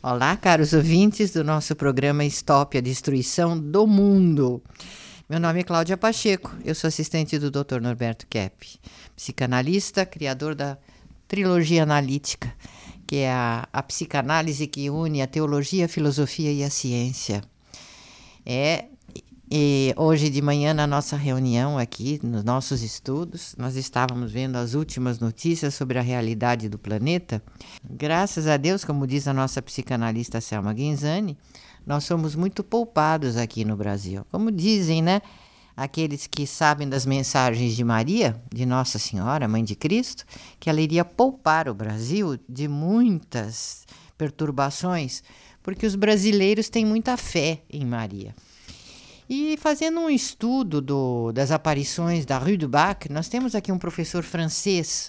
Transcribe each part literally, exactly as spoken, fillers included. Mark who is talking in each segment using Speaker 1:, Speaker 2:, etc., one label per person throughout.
Speaker 1: Olá, caros ouvintes do nosso programa Stop a Destruição do Mundo. Meu nome é Cláudia Pacheco, eu sou assistente do doutor Norberto Kepp, psicanalista, criador da trilogia analítica, que é a, a psicanálise que une a teologia, a filosofia e a ciência. É, e hoje de manhã, na nossa reunião aqui, nos nossos estudos, nós estávamos vendo as últimas notícias sobre a realidade do planeta. Graças a Deus, como diz a nossa psicanalista Selma Guinzani, nós somos muito poupados aqui no Brasil. Como dizem, né? Aqueles que sabem das mensagens de Maria, de Nossa Senhora, Mãe de Cristo, que ela iria poupar o Brasil de muitas perturbações, porque os brasileiros têm muita fé em Maria. E fazendo um estudo do, das aparições da Rue du Bac, nós temos aqui um professor francês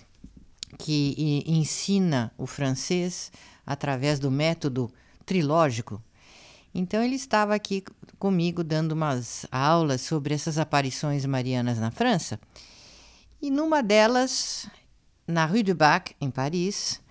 Speaker 1: que e, ensina o francês através do método trilógico. Então ele estava aqui comigo dando umas aulas sobre essas aparições marianas na França. E numa delas, na Rue du Bac, em Paris,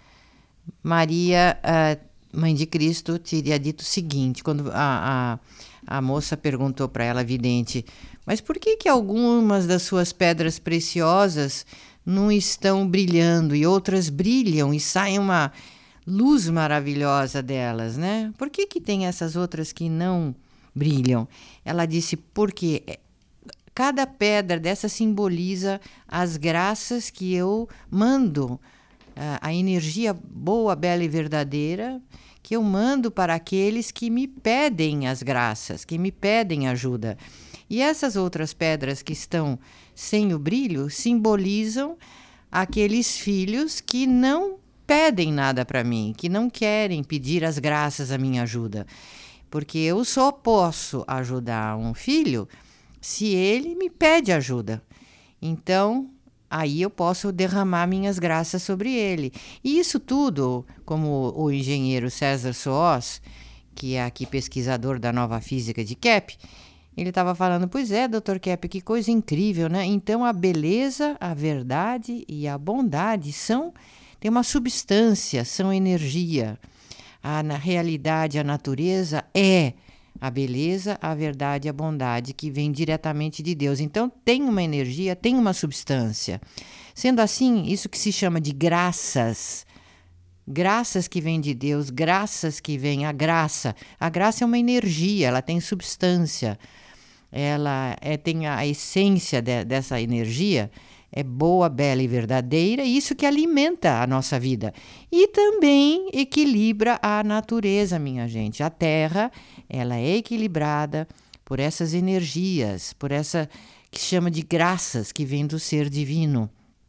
Speaker 1: Maria, a Mãe de Cristo, teria dito o seguinte, quando a... a A moça perguntou para ela, vidente, mas por que que algumas das suas pedras preciosas não estão brilhando e outras brilham e sai uma luz maravilhosa delas, né? Por que que tem essas outras que não brilham? Ela disse, porque cada pedra dessa simboliza as graças que eu mando, a energia boa, bela e verdadeira, que eu mando para aqueles que me pedem as graças, que me pedem ajuda. E essas outras pedras que estão sem o brilho simbolizam aqueles filhos que não pedem nada para mim, que não querem pedir as graças à minha ajuda. Porque eu só posso ajudar um filho se ele me pede ajuda. Então, aí eu posso derramar minhas graças sobre ele. E isso tudo, como o engenheiro César Soós, que é aqui pesquisador da nova física de Kepp, ele estava falando, pois é, doutor Kepp, que coisa incrível, né? Então a beleza, a verdade e a bondade são, tem uma substância, são energia. A, na realidade, a natureza é a beleza, a verdade e a bondade que vem diretamente de Deus. Então, tem uma energia, tem uma substância. Sendo assim, isso que se chama de graças, graças que vêm de Deus, graças que vêm, a graça. A graça é uma energia, ela tem substância. Ela é, tem a essência de, dessa energia, é boa, bela e verdadeira, isso que alimenta a nossa vida. E também equilibra a natureza, minha gente. A Terra, ela é equilibrada por essas energias, por essa que se chama de graças que vem do ser divino.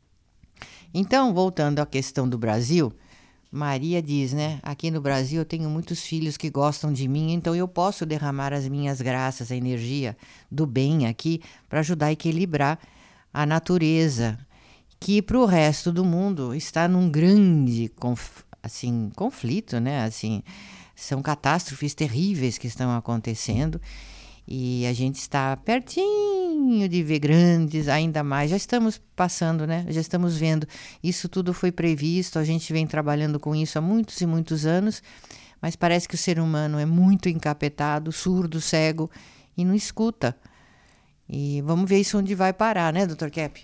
Speaker 1: Então, voltando à questão do Brasil, Maria diz, né? Aqui no Brasil eu tenho muitos filhos que gostam de mim, então eu posso derramar as minhas graças, a energia do bem aqui para ajudar a equilibrar a natureza, que para o resto do mundo está num grande conf, assim, conflito, né? Assim, são catástrofes terríveis que estão acontecendo e a gente está pertinho de ver grandes, ainda mais, já estamos passando, né? Já estamos vendo, isso tudo foi previsto, a gente vem trabalhando com isso há muitos e muitos anos, mas parece que o ser humano é muito encapetado, surdo, cego e não escuta. E vamos ver isso onde vai parar, né, doutor Kepp?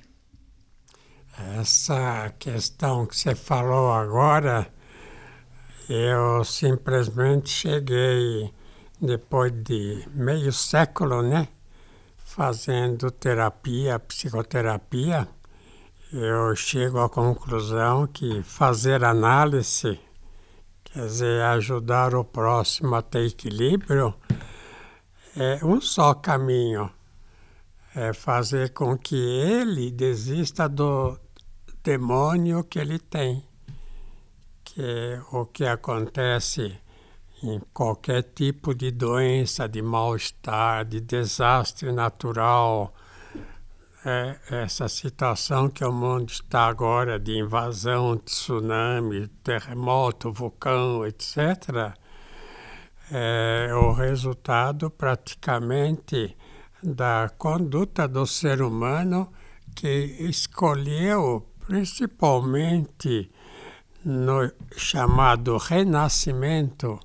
Speaker 2: Essa questão que você falou agora, eu simplesmente cheguei, depois de meio século, né, fazendo terapia, psicoterapia, eu chego à conclusão que fazer análise, quer dizer, ajudar o próximo a ter equilíbrio, é um só caminho. É fazer com que ele desista do demônio que ele tem, que é o que acontece em qualquer tipo de doença, de mal-estar, de desastre natural. É essa situação que o mundo está agora de invasão, tsunami, terremoto, vulcão, etcétera, é o resultado praticamente da conduta do ser humano que escolheu, principalmente no chamado Renascimento,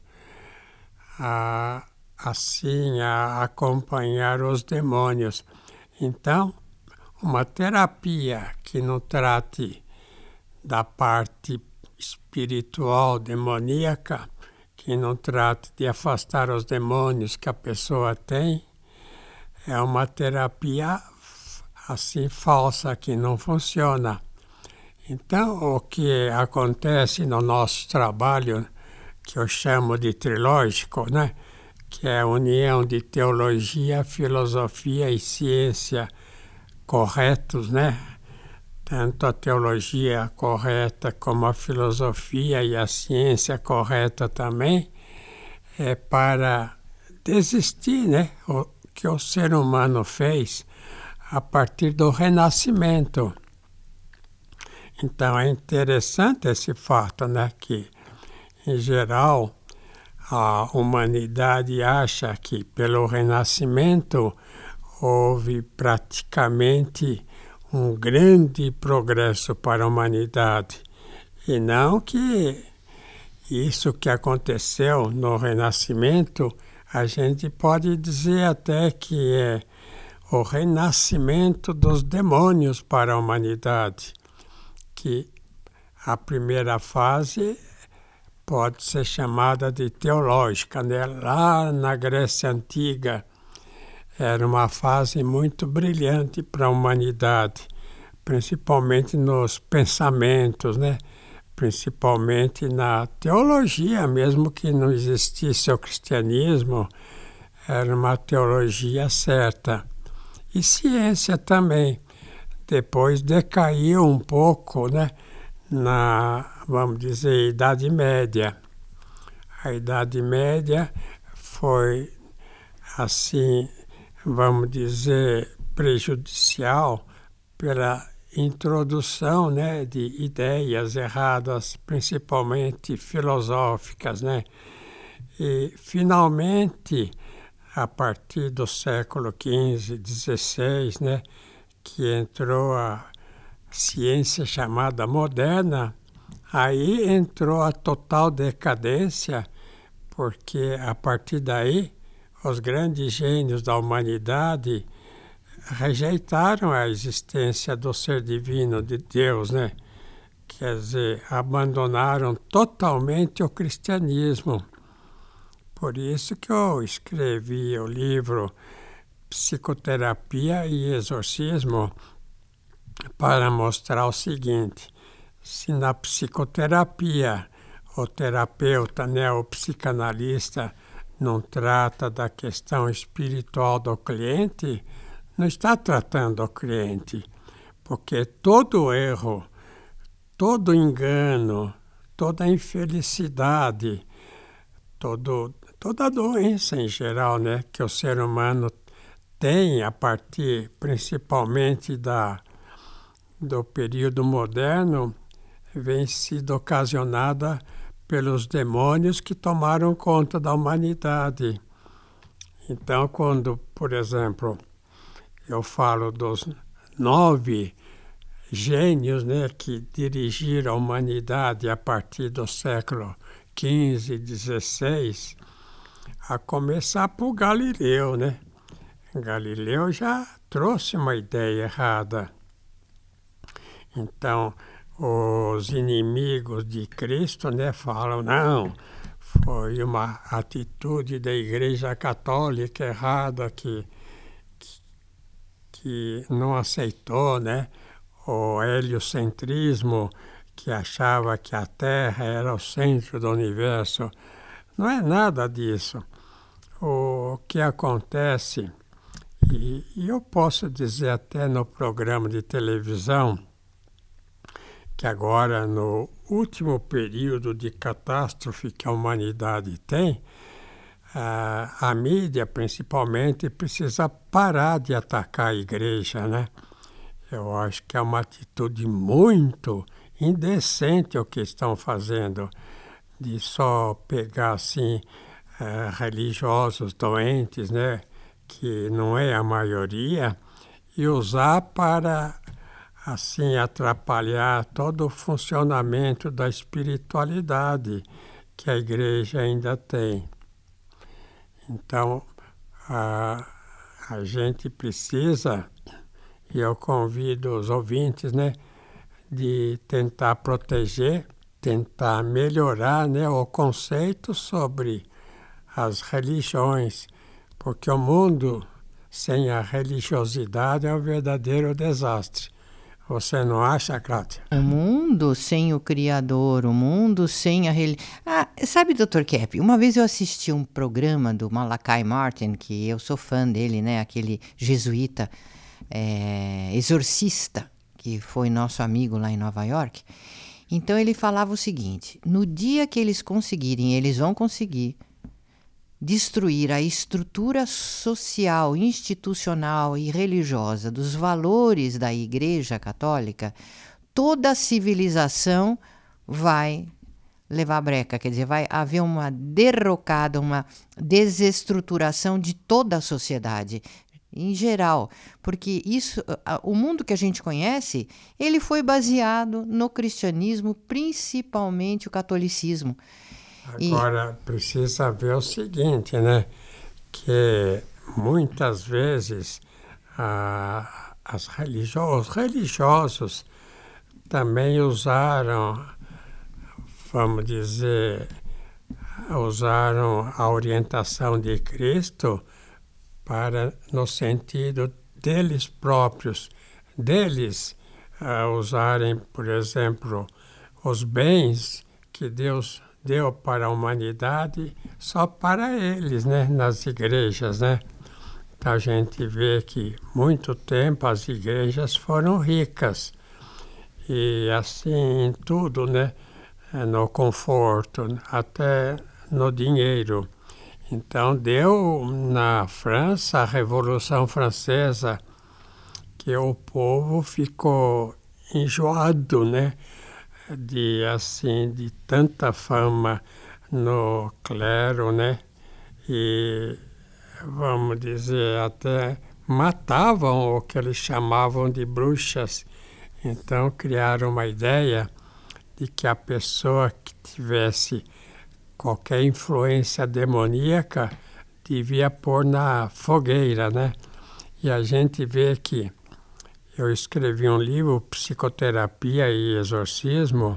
Speaker 2: a, assim, a acompanhar os demônios. Então, uma terapia que não trate da parte espiritual demoníaca, que não trate de afastar os demônios que a pessoa tem, é uma terapia assim falsa, que não funciona. Então, o que acontece no nosso trabalho, que eu chamo de trilógico, né? Que é a união de teologia, filosofia e ciência corretos, né? Tanto a teologia correta como a filosofia e a ciência correta também, é para desistir, né? O que o ser humano fez a partir do Renascimento. Então é interessante esse fato, né? Que, em geral, a humanidade acha que pelo Renascimento houve praticamente um grande progresso para a humanidade. E não que isso que aconteceu no Renascimento, a gente pode dizer até que é o renascimento dos demônios para a humanidade, que a primeira fase pode ser chamada de teológica, né? Lá na Grécia Antiga, era uma fase muito brilhante para a humanidade, principalmente nos pensamentos, né? Principalmente na teologia, mesmo que não existisse o cristianismo, era uma teologia certa. E ciência também. Depois decaiu um pouco, né? Na, vamos dizer, Idade Média. A Idade Média foi, assim, vamos dizer, prejudicial pela introdução, né, de ideias erradas, principalmente filosóficas, né? E, finalmente, a partir do século quinze, dezesseis, né, que entrou a ciência chamada moderna, aí entrou a total decadência, porque a partir daí os grandes gênios da humanidade rejeitaram a existência do ser divino de Deus, né? Quer dizer, abandonaram totalmente o cristianismo. Por isso que eu escrevi o livro Psicoterapia e Exorcismo, para mostrar o seguinte: se na psicoterapia o terapeuta, né, o psicanalista, não trata da questão espiritual do cliente, não está tratando o cliente, porque todo erro, todo engano, toda infelicidade, todo, toda doença em geral, né, que o ser humano tem a partir principalmente da, do período moderno, vem sido ocasionada pelos demônios que tomaram conta da humanidade. Então, quando, por exemplo, eu falo dos nove gênios, né, que dirigiram a humanidade a partir do século quinze, dezesseis, a começar por Galileu, né? Galileu já trouxe uma ideia errada. Então, os inimigos de Cristo, né, falam, não, foi uma atitude da Igreja Católica errada que, que, que não aceitou, né, o heliocentrismo, que achava que a Terra era o centro do universo. Não é nada disso. O que acontece, e, e eu posso dizer até no programa de televisão, que agora, no último período de catástrofe que a humanidade tem, a, a mídia, principalmente, precisa parar de atacar a igreja, né? Eu acho que é uma atitude muito indecente o que estão fazendo, de só pegar, assim, uh, religiosos doentes, né? Que não é a maioria, e usar para assim atrapalhar todo o funcionamento da espiritualidade que a igreja ainda tem. Então, a, a gente precisa, e eu convido os ouvintes, né, de tentar proteger, tentar melhorar, né, o conceito sobre as religiões, porque o mundo sem a religiosidade é um verdadeiro desastre. Você não acha, Cláudia?
Speaker 1: O mundo sem o Criador, o mundo sem a religião. Ah, sabe, doutor Kepp, uma vez eu assisti um programa do Malachi Martin, que eu sou fã dele, né? Aquele jesuíta é, exorcista, que foi nosso amigo lá em Nova York. Então ele falava o seguinte: no dia que eles conseguirem, eles vão conseguir destruir a estrutura social, institucional e religiosa dos valores da Igreja Católica, toda a civilização vai levar breca, quer dizer, vai haver uma derrocada, uma desestruturação de toda a sociedade, em geral, porque isso, o mundo que a gente conhece, ele foi baseado no cristianismo, principalmente o catolicismo.
Speaker 2: Agora, e... precisa ver o seguinte, né? Que muitas vezes ah, as religio- os religiosos também usaram, vamos dizer, usaram a orientação de Cristo para, no sentido deles próprios, deles ah, usarem, por exemplo, os bens que Deus deu para a humanidade só para eles, né, nas igrejas, né? Então a gente vê que muito tempo as igrejas foram ricas e assim em tudo, né, no conforto, até no dinheiro. Então deu na França a Revolução Francesa que o povo ficou enjoado, né? de assim de tanta fama no clero, né? E vamos dizer até matavam o que eles chamavam de bruxas. Então criaram uma ideia de que a pessoa que tivesse qualquer influência demoníaca devia pôr na fogueira, né? E a gente vê que eu escrevi um livro, Psicoterapia e Exorcismo,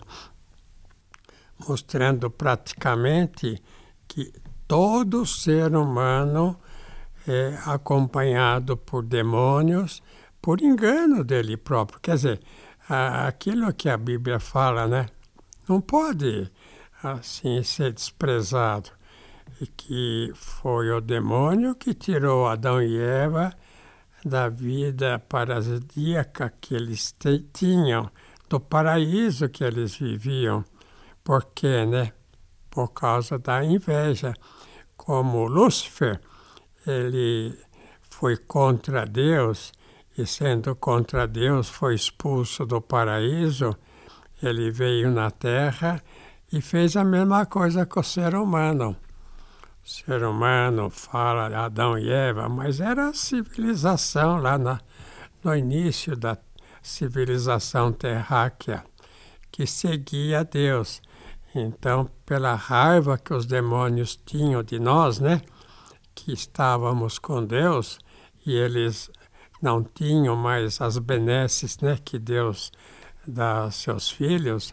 Speaker 2: mostrando praticamente que todo ser humano é acompanhado por demônios, por engano dele próprio. Quer dizer, aquilo que a Bíblia fala, né, não pode assim ser desprezado. E que foi o demônio que tirou Adão e Eva da vida paradisíaca que eles te, tinham, do paraíso que eles viviam. Por quê, né? Por causa da inveja. Como Lúcifer, ele foi contra Deus, e sendo contra Deus foi expulso do paraíso, ele veio na Terra e fez a mesma coisa com o ser humano. O ser humano fala de Adão e Eva, mas era a civilização lá na, no início da civilização terráquea, que seguia Deus. Então, pela raiva que os demônios tinham de nós, né, que estávamos com Deus, e eles não tinham mais as benesses, né, que Deus dá aos seus filhos,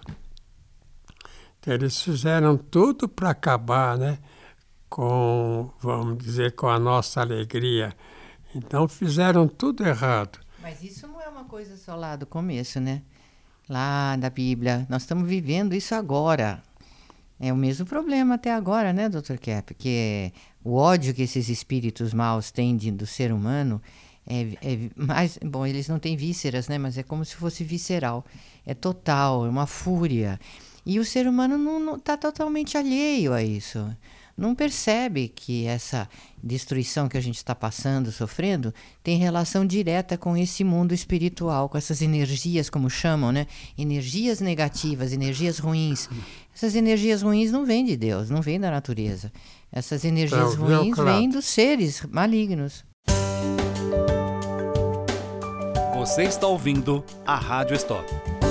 Speaker 2: então, eles fizeram tudo para acabar, né, com, vamos dizer, com a nossa alegria. Então fizeram tudo errado.
Speaker 1: Mas isso não é uma coisa só lá do começo, né? Lá da Bíblia. Nós estamos vivendo isso agora. É o mesmo problema até agora, né, doutor Kepp? Porque o ódio que esses espíritos maus têm de, do ser humano é, é mais... Bom, eles não têm vísceras, né? Mas é como se fosse visceral. É total, é uma fúria. E o ser humano não está totalmente alheio a isso. Não percebe que essa destruição que a gente está passando, sofrendo, tem relação direta com esse mundo espiritual, com essas energias, como chamam, né? Energias negativas, energias ruins. Essas energias ruins não vêm de Deus, não vêm da natureza. Essas energias
Speaker 2: não,
Speaker 1: ruins
Speaker 2: não, claro.
Speaker 1: vêm dos seres malignos.
Speaker 3: Você está ouvindo a Rádio Stop.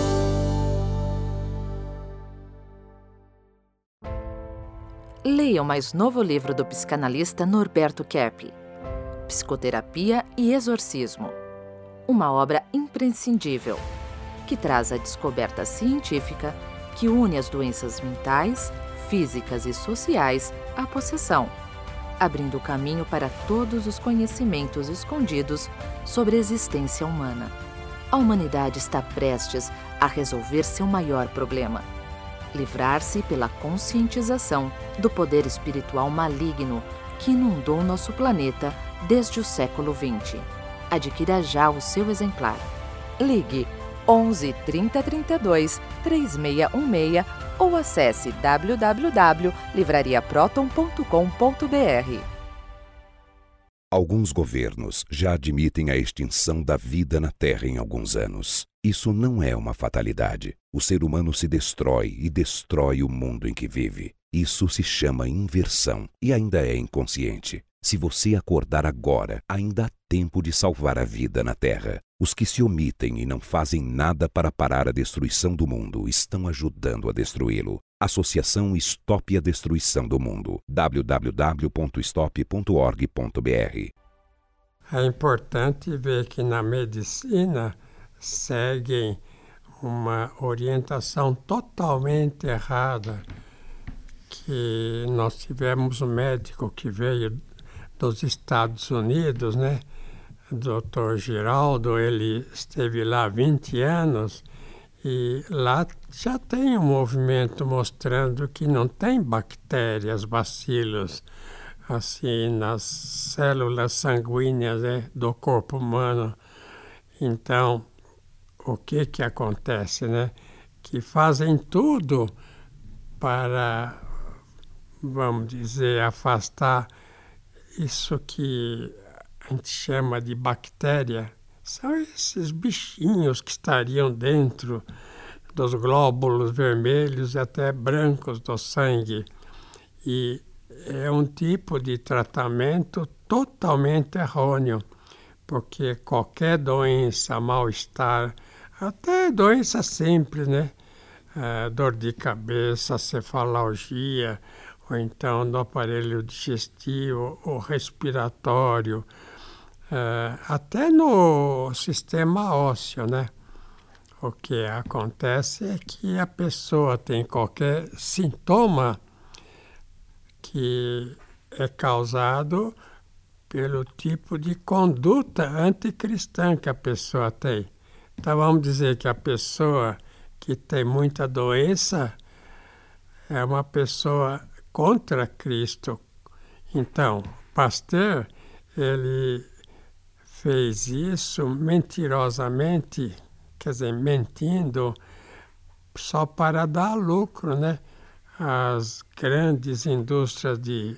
Speaker 4: Leia o mais novo livro do psicanalista Norberto Kepp, Psicoterapia e Exorcismo. Uma obra imprescindível, que traz a descoberta científica que une as doenças mentais, físicas e sociais à possessão, abrindo o caminho para todos os conhecimentos escondidos sobre a existência humana. A humanidade está prestes a resolver seu maior problema: livrar-se pela conscientização do poder espiritual maligno que inundou nosso planeta desde o século vinte. Adquira já o seu exemplar. Ligue onze, trinta, trinta e dois, três seis um seis ou acesse w w w ponto livraria proton ponto com ponto b r.
Speaker 5: Alguns governos já admitem a extinção da vida na Terra em alguns anos. Isso não é uma fatalidade. O ser humano se destrói e destrói o mundo em que vive. Isso se chama inversão e ainda é inconsciente. Se você acordar agora, ainda há tempo de salvar a vida na Terra. Os que se omitem e não fazem nada para parar a destruição do mundo estão ajudando a destruí-lo. Associação Stop a Destruição do Mundo. w w w ponto stop ponto org ponto b r.
Speaker 2: É importante ver que na medicina seguem uma orientação totalmente errada, que nós tivemos um médico que veio dos Estados Unidos, né? doutor Giraldo, ele esteve lá há vinte anos e lá já tem um movimento mostrando que não tem bactérias, bacilos, assim, nas células sanguíneas, né, do corpo humano. Então, o que que acontece, né? Que fazem tudo para, vamos dizer, afastar isso que a gente chama de bactéria. São esses bichinhos que estariam dentro dos glóbulos vermelhos e até brancos do sangue. E é um tipo de tratamento totalmente errôneo, porque qualquer doença, mal-estar, até doença simples, né? Uh, dor de cabeça, cefalgia, ou então no aparelho digestivo ou respiratório, uh, até no sistema ósseo, né? O que acontece é que a pessoa tem qualquer sintoma que é causado pelo tipo de conduta anticristã que a pessoa tem. Então vamos dizer que a pessoa que tem muita doença é uma pessoa contra Cristo. Então, Pasteur, ele fez isso mentirosamente, quer dizer, mentindo, só para dar lucro, né? Às grandes indústrias de,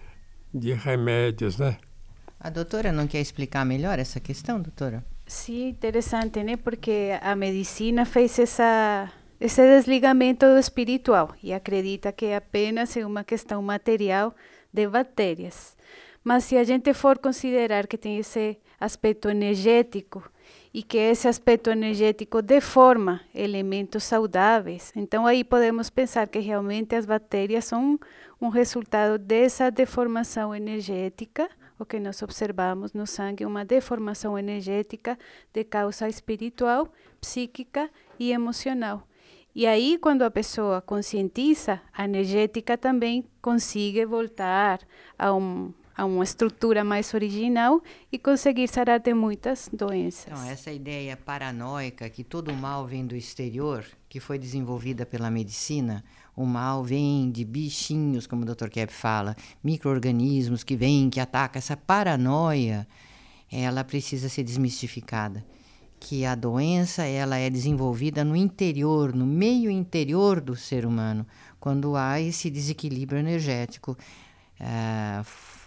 Speaker 2: de remédios, né?
Speaker 1: A doutora não quer explicar melhor essa questão, doutora?
Speaker 6: Sim, interessante, né? Porque a medicina fez essa, esse desligamento do espiritual e acredita que apenas é uma questão material de bactérias. Mas se a gente for considerar que tem esse aspecto energético e que esse aspecto energético deforma elementos saudáveis, então aí podemos pensar que realmente as bactérias são um resultado dessa deformação energética. O que nós observamos no sangue é uma deformação energética de causa espiritual, psíquica e emocional. E aí, quando a pessoa conscientiza, a energética também consegue voltar a, um, a uma estrutura mais original e conseguir sarar de muitas doenças.
Speaker 1: Então, essa ideia paranoica que todo mal vem do exterior, que foi desenvolvida pela medicina, o mal vem de bichinhos, como o doutor Kepp fala, micro-organismos que vêm, que atacam. Essa paranoia, ela precisa ser desmistificada. Que a doença, ela é desenvolvida no interior, no meio interior do ser humano, quando há esse desequilíbrio energético uh,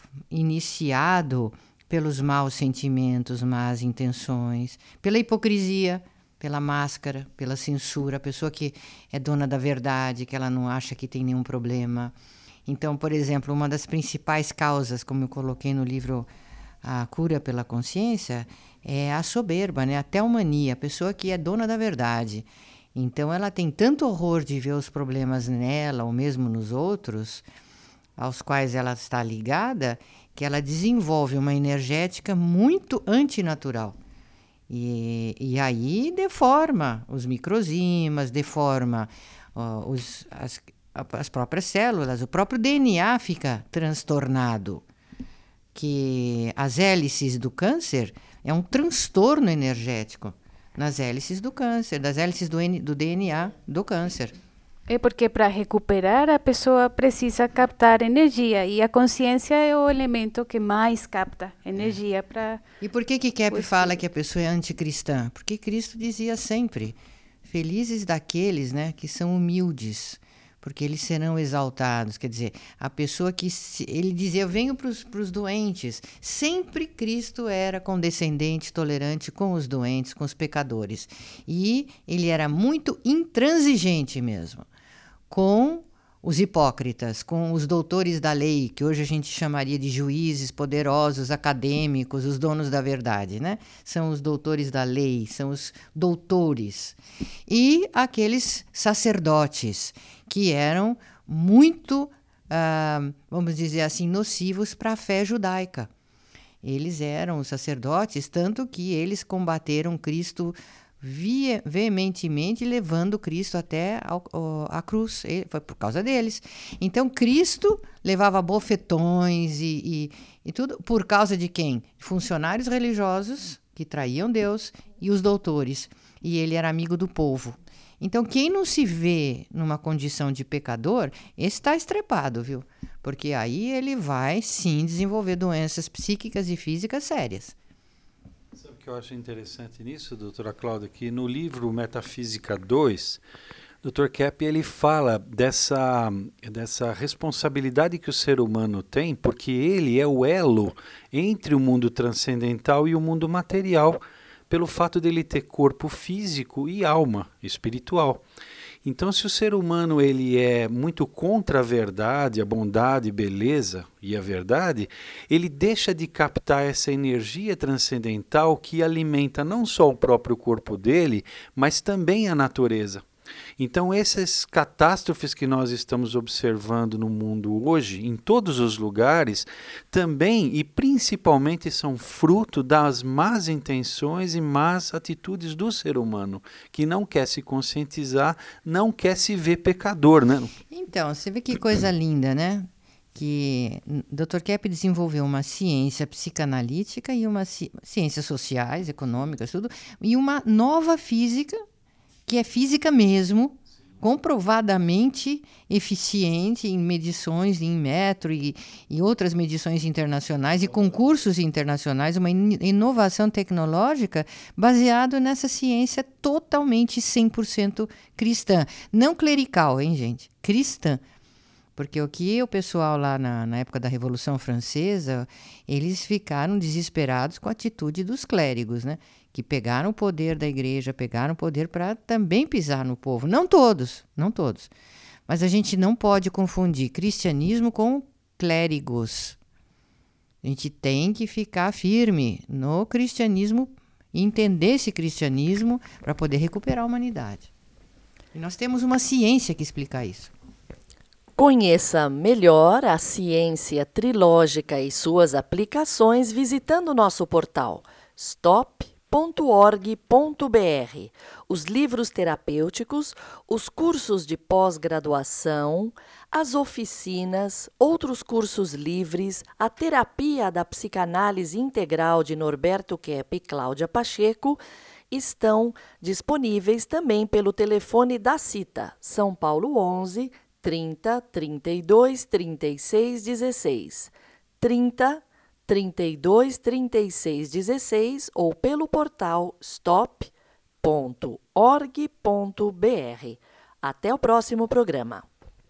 Speaker 1: iniciado pelos maus sentimentos, más intenções, pela hipocrisia, pela máscara, pela censura, a pessoa que é dona da verdade, que ela não acha que tem nenhum problema. Então, por exemplo, uma das principais causas, como eu coloquei no livro a cura pela consciência é a soberba, né? A teomania, a pessoa que é dona da verdade. Então ela tem tanto horror de ver os problemas nela ou mesmo nos outros, aos quais ela está ligada, que ela desenvolve uma energética muito antinatural. E, e aí deforma os microsimas, deforma uh, os, as, as próprias células, o próprio D N A fica transtornado. Que as hélices do câncer é um transtorno energético nas hélices do câncer, das hélices do, N, do D N A do câncer.
Speaker 6: É porque para recuperar a pessoa precisa captar energia e a consciência é o elemento que mais capta energia para...
Speaker 1: E por que que Kepp fala que a pessoa é anticristã? Porque Cristo dizia sempre, felizes daqueles, né, que são humildes, porque eles serão exaltados. Quer dizer, a pessoa que... Se, ele dizia, eu venho para os doentes. Sempre Cristo era condescendente, tolerante com os doentes, com os pecadores. E ele era muito intransigente mesmo com os hipócritas, com os doutores da lei, que hoje a gente chamaria de juízes poderosos, acadêmicos, os donos da verdade, né? São os doutores da lei, são os doutores. E aqueles sacerdotes, que eram muito, ah, vamos dizer assim, nocivos para a fé judaica. Eles eram os sacerdotes, tanto que eles combateram Cristo Ve- veementemente, levando Cristo até ao, ao, a cruz. Ele, foi por causa deles. Então, Cristo levava bofetões e, e, e tudo por causa de quem? Funcionários religiosos que traíam Deus e os doutores. E ele era amigo do povo. Então, quem não se vê numa condição de pecador, esse está estrepado, viu? Porque aí ele vai, sim, desenvolver doenças psíquicas e físicas sérias.
Speaker 7: Sabe o que eu acho interessante nisso, doutora Cláudia? Que no livro Metafísica dois, doutor Kepp ele fala dessa, dessa responsabilidade que o ser humano tem, porque ele é o elo entre o mundo transcendental e o mundo material, pelo fato dele ter corpo físico e alma espiritual. Então, se o ser humano ele é muito contra a verdade, a bondade, beleza e a verdade, ele deixa de captar essa energia transcendental que alimenta não só o próprio corpo dele, mas também a natureza. Então, essas catástrofes que nós estamos observando no mundo hoje, em todos os lugares, também e principalmente são fruto das más intenções e más atitudes do ser humano, que não quer se conscientizar, não quer se ver pecador, né?
Speaker 1: Então, você vê que coisa linda, né? Que doutor Kepp desenvolveu uma ciência psicanalítica e uma ci- ciências sociais, econômicas, tudo, e uma nova física, que é física mesmo, comprovadamente eficiente em medições em metro e, e outras medições internacionais e concursos internacionais, uma in- inovação tecnológica baseado nessa ciência totalmente cem por cento cristã. Não clerical, hein, gente? Cristã. Porque o que o pessoal lá na, na época da Revolução Francesa, eles ficaram desesperados com a atitude dos clérigos, né? Que pegaram o poder da igreja, pegaram o poder para também pisar no povo. Não todos, não todos. Mas a gente não pode confundir cristianismo com clérigos. A gente tem que ficar firme no cristianismo e entender esse cristianismo para poder recuperar a humanidade. E nós temos uma ciência que explica isso.
Speaker 4: Conheça melhor a ciência trilógica e suas aplicações visitando nosso portal stop ponto org ponto br. Os livros terapêuticos, os cursos de pós-graduação, as oficinas, outros cursos livres, a terapia da psicanálise integral de Norberto Kepp e Cláudia Pacheco estão disponíveis também pelo telefone da Cita, São Paulo onze, trinta, trinta e dois, trinta e seis, dezesseis, trinta, trinta e dois, trinta e seis, dezesseis ou pelo portal stop ponto org ponto br. Até o próximo programa.